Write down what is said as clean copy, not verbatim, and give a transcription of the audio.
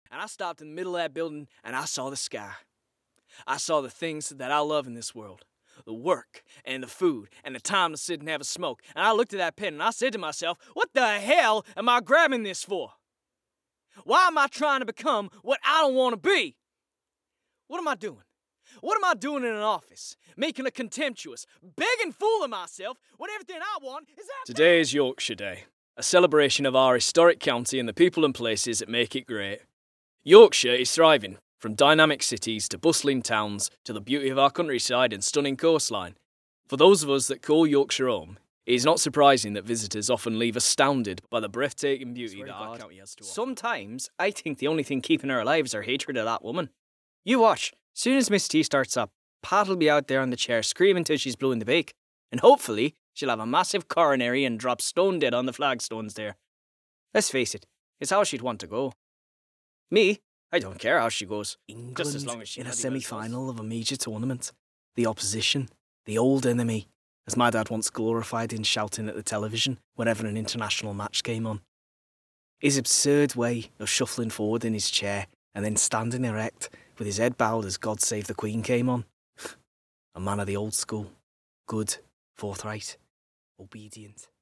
And I stopped in the middle of that building and I saw the sky. I saw the things that I love in this world. The work and the food and the time to sit and have a smoke. And I looked at that pen and I said to myself, what the hell am I grabbing this for? Why am I trying to become what I don't want to be? What am I doing? What am I doing in an office? Making a contemptuous, begging fool of myself when everything I want is that. Today is Yorkshire Day, a celebration of our historic county and the people and places that make it great. Yorkshire is thriving, from dynamic cities to bustling towns to the beauty of our countryside and stunning coastline. For those of us that call Yorkshire home, it is not surprising that visitors often leave astounded by the breathtaking beauty that our county has to offer. Sometimes, I think the only thing keeping her alive is her hatred of that woman. You watch, soon as Miss T starts up, Pat'll be out there on the chair screaming till she's blue in the bake, and hopefully she'll have a massive coronary and drop stone dead on the flagstones there. Let's face it, it's how she'd want to go. Me, I don't care how she goes, England just as long as she in a semi-final of a major tournament. The opposition, the old enemy, as my dad once glorified in shouting at the television whenever an international match came on. His absurd way of shuffling forward in his chair and then standing erect with his head bowed as God Save the Queen came on. A man of the old school, good, forthright, obedient.